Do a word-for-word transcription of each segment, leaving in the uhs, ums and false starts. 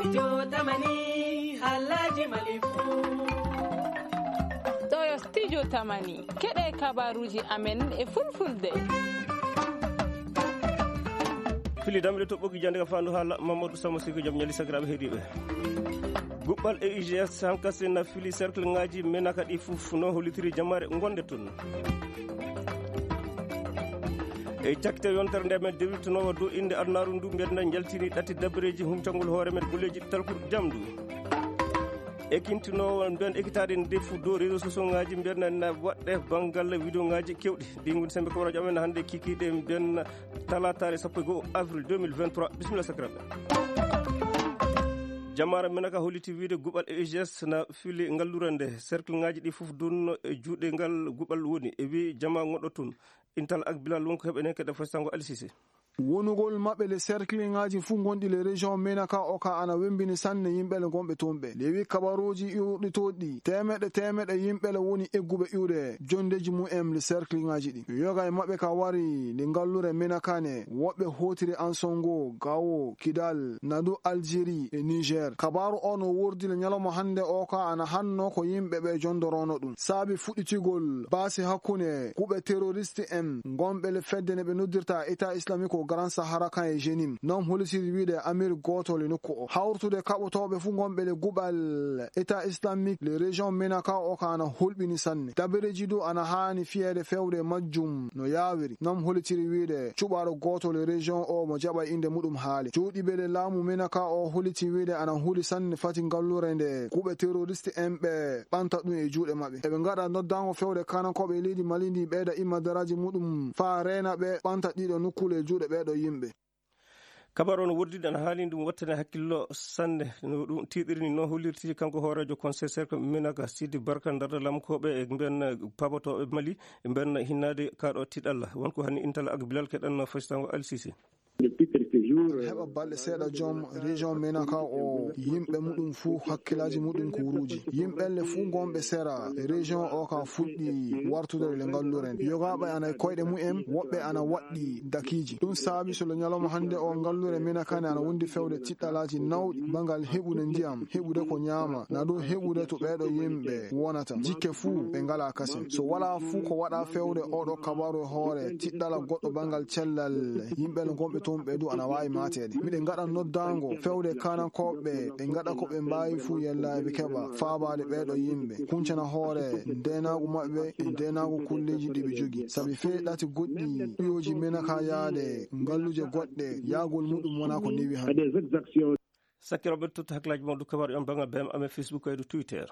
Jotamani halaji malifu Toyo studio tamani kede kabaruji amen e fulfulde fili damle to bogi jande fandu hala Mamadou Sama Siko jam nyali sagrabe hedibe gubbal e I G S hankase na fili cercle ngaji menaka di fufuno holitiri jamare gonde ton e takte yontere nde men dewitunowo do inde arnaru ndu bedna jaltiri dati dabreji humtangol hoore men golleji talkur jamdu e kintinowo ben ekitade defu do réseau social ngaji bedna na wadde bangal video ngaji kewdi dingun sembe ko radio men hande kikide ben talatare sappo go avril deux mille vingt-trois bismillah sakrabe jamara menaka holiti wiide gubal E G S na fili ngallurande cercle ngaji di fof dunno e juude ngal gubal woni e wi jama goddo ton intal ak bilal wonko hebene kede fastango alisisi wonugol mabbe le cercle ngaji fu gondi le region menaka oka ana wembini sanne yimbe le gombe tombe le wi kabaroji iwdi todi temede temede yimbe le woni eggube iwde jondeji mu em le cercle ngaji di yoga e mabbe ka wari le ngallure menaka ne wobbe hotiri ansongo gawo kidal nadu algerie e niger kabaru ono wordi le nyalo mo hande oka ana hanno ko yimbe be jondorono dum sabi fuditigol basi hakune kube terroriste em gombe le fedde ne be nodirta eta islamique Grand Sahara kan e jenim non holisi wiide amir goto le nokko hawrtude kabotobe fu gombe le gubal eta islamique le region menaka o kana holbini sanne tabereji do ana hani fiede fewde majjum no yawiri non holisi wiide cubaro goto le region o mo jaba inde mudum haali jodi bele lamu menaka o holisi wiide ana huli sanne fati ngallurende kube terroriste embe banta dum e juude mabbe e be ngada noddango fewde kana ko be lidi malindi beeda imma daraji mudum fa rena be banta dido nukule juude beedo yimbe kabaro no wurdide an haali dum wattane hakkillo sanne no dum tidirni no holirti kanko horejo conseil cercle menaka Sidi Barka darda lamkobe e ben pabotobe Mali e ben hinnade kaado tidalla wonko hani intal ak bilal kedan fastango alsisi heba balde seeda jom region menaka o yimbe mudum fu hakkilaji mudum kuruji yimbe le fu gombe sera region o ka fuddi wartude le ngalluren yoga ba ana koyde mu em wobbe ana waddi dakiji dum saabi so le nyaloma hande o ngallure menaka ana wondi fewde tittalaji nawdi bangal hebude ndiyam hebude ko nyama na do hebude to beedo yimbe wonata jikke fu be ngala kasen so wala fu ko wada fewde o do kabaru hore tiddala goddo bangal cellal yimbe le gombe tombe du ana wawi matede mide ngada noddango fewde kanan kobe be ngada ko be mbayi fu yalla be keba faabade beedo yimbe kuncana hore denago mabbe denago kulleji dibe jogi sabi fe dati goddi yoji menaka yaade ngalluje godde yagol mudum wona ko niwi han sakki robert tout haklaji mo du kabar on banga bem ame Facebook e Twitter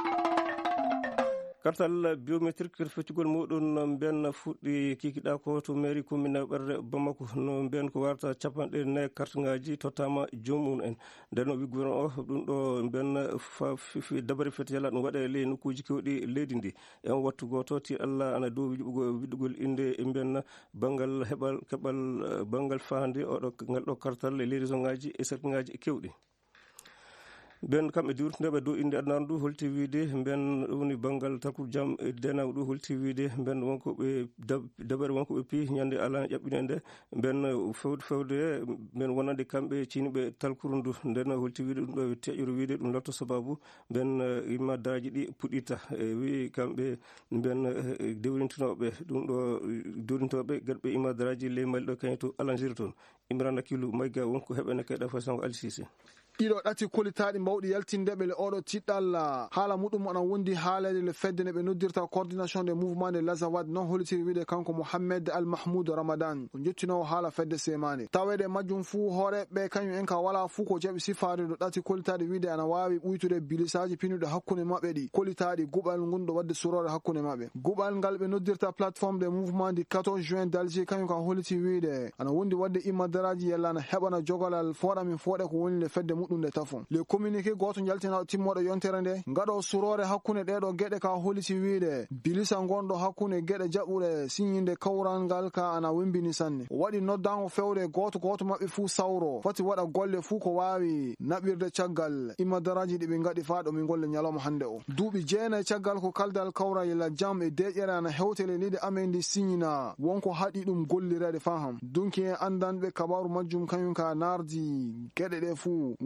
kartal biometrique feccugol mudun ben fuddi kikida ko to mairie commune berde Bamako no ben ko warta capande ne carte ngaji totama jomun en deno wi gouvernement o dum do ben fi dabari fete yalla dum wade le nukuji kewdi leydi ndi en wattu goto ti Allah ana do widugol inde e ben bangal hebal kebal bangal faande o do ngal do kartal le région ngaji e carte ngaji kewdi ben kambe durtnde do inde adnan du holti wiide ben woni bangal takku jam dena du holti wiide ben wonko be dabar wonko be pi nyande ala jabbinende ben fewde fewde ben wonande kambe cinibe talkurundu dena holti wiide dum do tejuru wiide dum lotto sababu ben imma daaji di pudita e wi kambe ben dewrintobe dum do durintobe gadbe imma daaji le mal do kanyto alanjirton imran akilu mayga wonko hebene keda façon alsisi ido dati kolitaadi mawdi yaltinde le odo tidalla hala mudum ona wondi haalade le fedde ne be noddirta coordination des mouvements de l'Azawad non holitiri wide kanko Mohammed Al Mahmoud Ramadan on jottino hala fedde semane tawede majjum fu hore be kanyu en ka wala fu ko jabi sifaade do dati kolitaadi wide ana wawi buytude bilisaji pinude hakkunde mabbe di kolitaadi gubal ngundo wadde surore hakkunde mabbe gubal ngal be noddirta plateforme des mouvements du quatorze juin d'Alger kanyu ka holiti wide ana wondi wadde imadaraji yalla na hebana jogolal foda min fode ko woni le fedde mudum de tafon le communiqué goto jaltina timmodo yonterande ngado surore hakkunde dedo gede ka holiti wiide bilisa gondo hakkunde gede jabure sinyinde kawrangal ka ana wembini sanne wadi noddango fewde goto goto mabbe fu sawro fati wada golle fu ko wawi nabirde caggal imma daraji dibe ngadi faado min golle nyaloma hande o duubi jeena caggal ko kaldal kawra yela jam e dejere ana hewtele lide amendi sinyina wonko hadi dum gollirade faham dunki andanbe kabaru majjum kanyun ka nardi gede de fu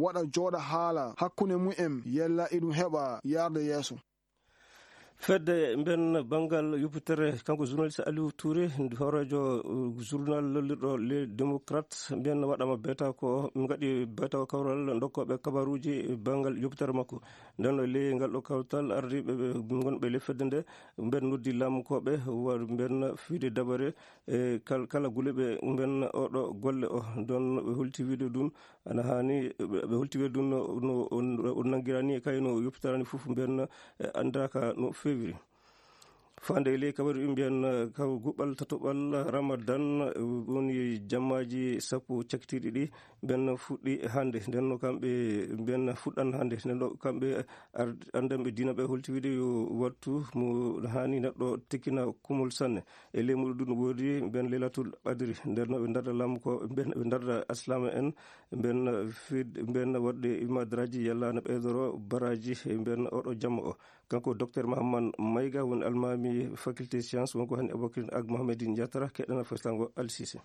waɗa jooɗa haala hakkunde mu'en yella iɗum heɓa yarde yeeso. fedde ben bangal yuputere kanko journaliste Aliou Touré horejo journal lollirɗo les démocrates ben waɗama beta ko gaɗi beta kawral dokkoɓe kabaruji bangal yuputere makko nden le ngal ɗo kawtal ardiɓe gonɓe le fedde nde ben noddi lamkoɓe ben fiide dabare e kala guleɓe ben oɗo golle o don ɓe holti wiide ɗum ana hani ɓe holti wiide ɗum no o nangirani kayno yuputerani fof ben andaka no fewiri fande le kabaru imbiyan ka gubbal tatoɓal ramadan woni jammaji sappo cakkitiɗi ɗi ben fuɗɗi hande nden no kamɓe ben fuɗɗan hande nden ɗo kamɓe andanɓe dina ɓe holti wiide yo wattu mo hani neɗɗo tikkina kumol sanne e lemuɗo ɗum woodi ben lelatul adri nden no ɓe darda lam ko ben ɓe darda aslama en ben fid ben waɗde imadraji yalla no ɓeydoro baraji ben oɗo jamma o kanko docteur Mahamman Mayga woni almami faculté science wonko hani Aboubacry ak Mohamedine Diatara keɗana faslango Al Cissé.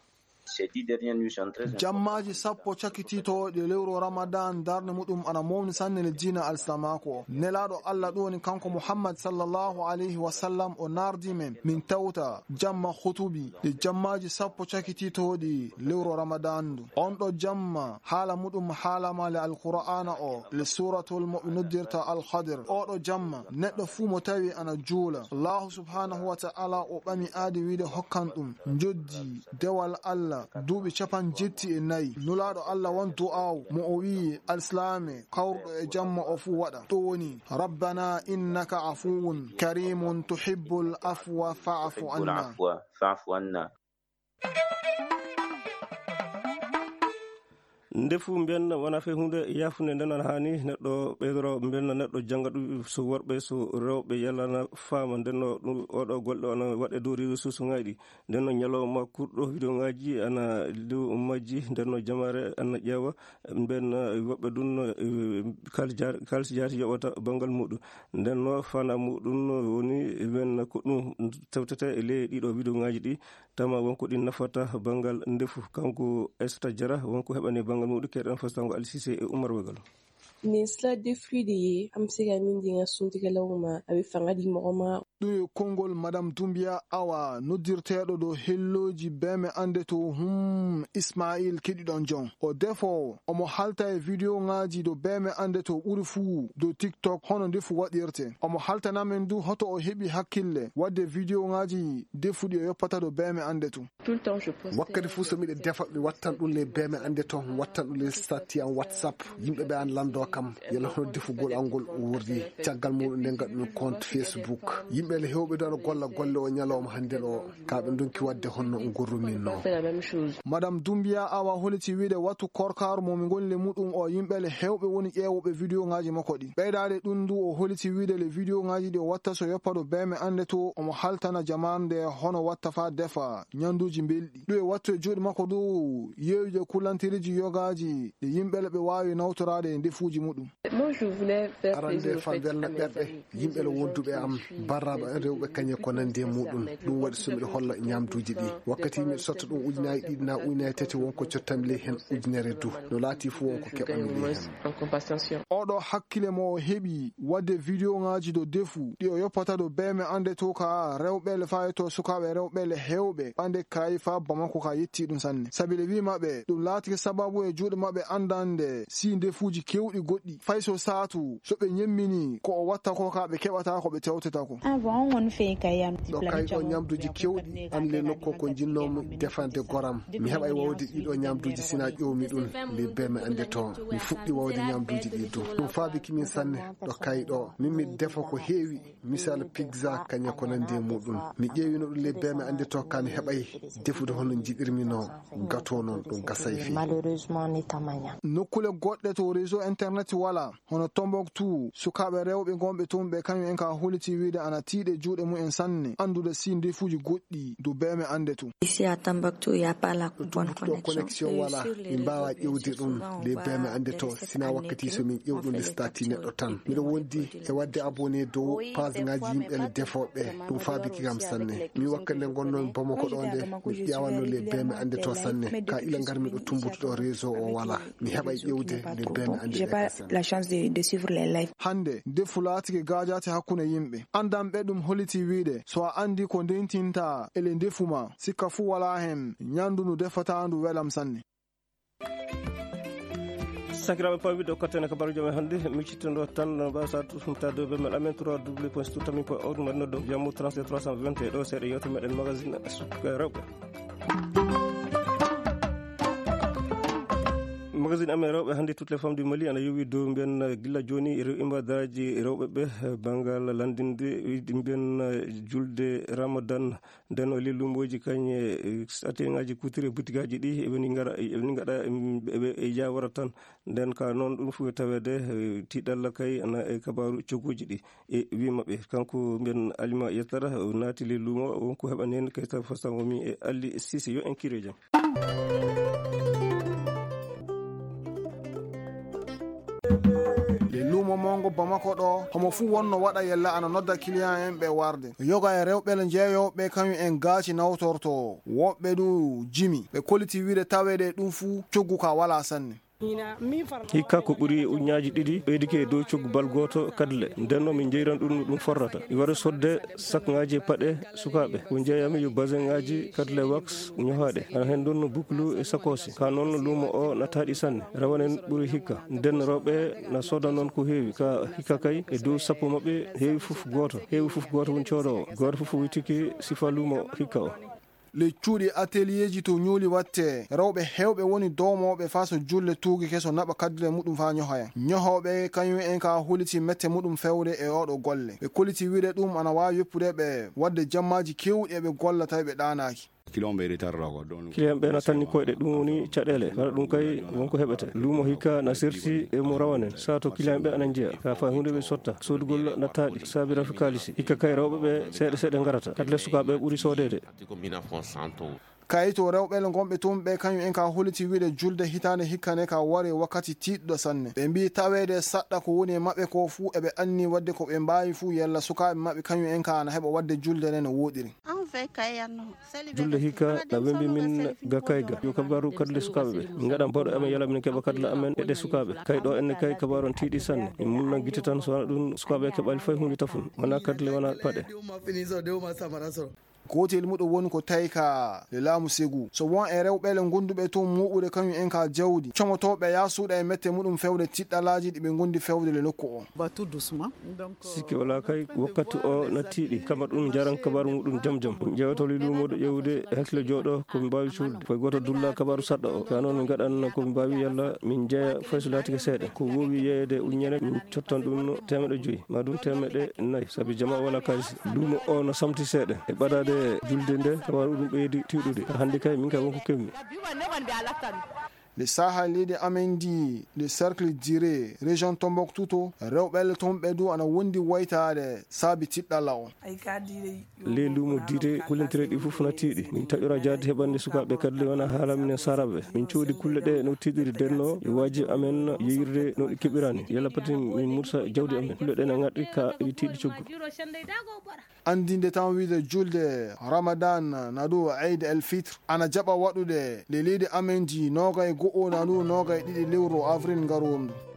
jammaji sappo cakkititoɗe lewru ramadan darde muɗum ana mawni sanne le diina alslamako nelaɗo allah ɗo woni kanko muhammad sallllahu alayhi wa sallam o nardi men min tawta jamma hutubi ɗe jammaji sappo cakkititoɗi lewru ramadan ndu on ɗo jamma haala muɗum haalama le alqur'ana o le suratul mo ɓe noddirta alhadir oɗo jamma neɗɗo fuu mo tawi ana juula allahu subhanahu wa ta'ala o ɓami aadi wiide hokkan ɗum joddi dewal allah duuɓi capan jetti e nayyi nulaɗo allah won du'aw mo o wi alislame kawruɗo e jamma o fuu waɗa ɗo woni rabbana innaka afuwun karimun tuhibbul afwa fa'fu anna. ndefu mbiyanna wona fe hunde yafude nden ana hani neɗɗo ɓeydoro mbiyanna neɗɗo jangga ɗum so worɓe so rewɓe yallana faama ndenno ɗum oɗo golle ana waɗe dow réseau sociaux ngaji ndenno ñalawma kurɗo vidéo ngaji ana dow majji ndenno jamare ana ƴeewa mben woɓɓe ɗum kalsi jaati yoɓata bangal muɗum ndenno fana muɗum woni men ko ɗum tewtete e ley ɗiɗo vidéo ngaji ɗi tama wonko ɗi nafata bangal ndefu kanko Aissata Diarra wonko heɓani bangal muɗum keɗan fastango Al Cissé e Oumar Wegal. ne sila defrude ye am sega min dinga suntigalawma aɓe fangadi mogoma ɗum konngol madame Doumbia Awa noddirteɗo dow helloji beme ande to hum Ismail keɗiɗon jon o defo omo halta e vidéo ngaji dow beme ande to ɓuri fuu dow TikTok hono ndefu waɗirte omo haltanamen du hoto o heɓi hakkille wadde vidéo ngaji defuɗi o yoppata dow beme ande to wakkati fuu so miɗe defa mi wattan ɗum le beme ande to wattan ɗum le stati en WhatsApp yimɓe ɓe an lando kam yalla hono defugol angol wordi caggal muɗum nden gaɗum compte Facebook yimɓe le hewɓe ɗo golla golle o ñalawma hande ɗo kaɓe donki wadde honno gorrumin no madame Doumbia Awa holiti wiide wattu korkaru momi golle muɗum o yimɓe le hewɓe woni ƴeewoɓe vidéo ngaji makko ɗi ɓeydade ɗum du o holiti wiide le vidéo ngaji ɗi o watta so yoppa ɗo beme ande to omo haltana jamarde hono watta fa defa ñanduji belɗi ɗum e wattu e juuɗe makko du yewje kullantiriji yogaji ɗe yimɓe le ɓe wawi nawtorade e ndefuji muɗum arande fa welna ɓerɗe yimɓe le wonduɓe am barraɓe rewɓe kañe ko nandi e muɗum ɗum waɗi somiɗe holla ñamduji ɗi wakkati miɗe sotta ɗum ujunaji ɗiɗi na ujunaji tati wonko cottami ley hen ujunere du no laati fu wonko keɓami ley hen oɗo hakkille mo o heeɓi wadde vidéo ngaji do defu ɗi o yoppata do beme ande to ka rewɓele fa to sukaɓe rewɓele hewɓe ɓande kayi fa bamako ka yetti ɗum sanne saabi le wi maɓɓe ɗum laatike sababu e juuɗe maɓɓe andande si ndefuji kewɗi goɗɗi fay so satu so ɓe ñemmini ko o watta ko ka ɓe keɓata ko ɓe tewteta ko ɗo kay ɗo ñamduji kewɗi an le nokko ko jinnomi defande goram mi heɓay wawde ɗiɗo ñamduji sina ƴowmi ɗum le beme ande to mi fuɗɗi wawde ñamduji ɗi du ɗum faabikimin sanne ɗo kay ɗo min mi defa ko heewi misal pizza kaña ko nandi e muɗum mi ƴeewino ɗum le beme ande to ka mi heɓay defude hono jiɗirmi no gato noon ɗum gasay fi nokkule goɗɗe to réseau internet wala hono Tombouctou sukaɓe rewɓe gonɓe toon ɓe kañum en ka holliti wiide ana tiiɗe juuɗe mumen sanne andude si ndefuji goɗɗi do beme ande to ici à Tombouctou y a pas la bonne connexion wala min mbawa ƴewde ɗum le beme ande to sina wakkati so min ƴewɗum stati neɗɗo tan miɗo wondi e wadde abonné dow page ngaji yimɓe le defoɓe ɗum faabiki kam sanne min wakkande gonnomi Bamako ɗo nde mi ƴewanno le beme ande to sanne ka ila garmi ɗo tumbutuɗo réseau o wala mi heɓa ƴewde le beme ande j'ai pas la chance de, de suivre les lives hande defu laatike gajate hakkunde yimɓe andamɓe ɗum holliti wiide so a andi ko ndentinta ele ndefuma sikka fu wala hen ñandu ndu defata ndu welam sanne sakiraɓe pamwiɗo kottene kabaruji men hannde miccittoɗo tan mbasa tumtade ɓe meɗen amen trois w point so tuttami ko awdu mbaɗno ɗo jammu trente trois cent vingt et ɗo seeɗa yewte meɗen magazine suka rewɓe magazine amen rewɓe hannde toutes les femmes du Mali ana yowi dow mbiyen gilla joni rew imbadaraji rewɓe ɓe banggal landinde wiɗi mbiyen julde ramadan nden o lellumoji kañe ateŋaji kutiri boutique aji ɗi eɓeni gara eɓeni gaɗa eɓe jawara tan nden ka noon ɗum fu tawede tiɗalla kay ana e kabaru cogguji ɗi e wimaɓe kanko mbiyen alima yettara o naati lellumo wonko heɓani hen kay taw fastangomi e Ali Cissé yo en kire jam. lumo mongo Bamako ɗo homo fu wonno waɗa yella ana nodda client en ɓe warde yoga e rewɓe jeeyoɓe kañum en gaaci nawtorto woɓɓe du jimi ɓe koliti wiide tawede ɗum fu coggu ka wala sanne hikka ko ɓuuri uñaji ɗiɗi ɓeydike e dow coggu bal goto kadle ndenno min jeyran ɗum no ɗum forrata i wara sodde sac ngaji e paɗe sukaɓe ko jeeyami yo basin ngaji kadle wax ñohaɗe ana hen ɗon no bouclou e sakosi ka noon luumo o nataɗi sanne rawanen ɓuuri hikka nden rewɓe na soda noon ko heewi ka hikka kay e dow sappo mabɓe heewi foof goto heewi foof goto woni coodowo goto foof witiki sifa luumo hikka o le cuuɗi atelier ji to ñuuli watte rewɓe hewɓe woni dowmoɓe fa so julle tuugi keso naɓa kaddule muɗum fa ñohoya ñohoɓe kañum en ka huliti mette muɗum fewde e oɗo golle ɓe koliti wiide ɗum ana wawi yoppude ɓe wadde jammaji kewɗi eɓe golla tawi ɓe ɗanaki client ɓe na tanni koyɗe ɗum woni caɗele waɗa ɗum kay wonko heɓete luumo hikka na serti e mo rawanen sa to client ɓe ana jeeya ka fa hunde ɓe sotta sodugol nattaɗi saabi rafi kalisi hikka kay rewɓe ɓe seeɗa seeɗa garata kadle sukaɓe ɓuuri sodede kayito rewɓele gonɓe toon ɓe kañum en ka holiti wiide julde hitande hikkane ka wari wakkati tiɗɗo sanne ɓe mbi tawede saɗɗa ko woni e maɓɓe ko fuu eɓe anni wadde ko ɓe mbawi fuu yalla sukaɓe maɓɓe kañum en ka ana heɓa wadde julde nde no woɗiri julde hikka na wembi min ga kayga yo kabaru kadle sukaɓe ɓe min gaɗan baɗo amen yala min keɓa kadle amen e ɗe sukaɓe kay ɗo enne kay kabaru on tiiɗi sanne min mulna guite tan so wona ɗum sukaɓe keɓali fay hunde tafun wona kadle wona paɗe gotel muɗo woni ko tawi ka le laamu segu so won e rewɓele gonduɓe toon muɓude kañum en ka jawdi comotoɓe yasuɗa e mette muɗum fewde tiɗɗalaji ɗi ɓe gondi fewde le nokku o sikki wala kay wakkati o nattiɗi kama ɗum jaran kabaru muɗum jam jam ɗum ƴewtoli lumoɗo ƴewde hakkille jooɗo komi mbawi cuulde koye goto dulla kabaru saɗɗa o ka noon min gaɗan komi mbawi yalla min jeeya fay so latike seeɗa ko wowi yeyede uññene min cottan ɗum no temeɗe joyyi ma ɗum temeɗe nayyi saabi jama wala kalisi lumo o no samti seeɗa e ɓaɗade julde nde kabaru ɗum ɓeydi tiɗude hande kay min kay wonko kemmi le saha leydi amen ndi le cercle diré région Tombouctou to rewɓele toon ɓe du ana wondi waytade saabi tiɗɗalla o le lumo dite kullentire ɗi fof nattiɗi min taƴora jadde heɓande sukaɓe kadle wona haala minen saraɓe min coodi kulle ɗe no tiɗiri denno e waji amen yeyirde no ɗi keɓirani yalla pati min mursa jawdi amen kulle ɗe ne ŋaɗɗi ka ɗi tiɗi coggu andinde tan wiide julde ramadan nadu eid el fitre ana jaɓa waɗude le leydi amen ji nogay go'o nanu nogay ɗiɗi lewru avril ngarondu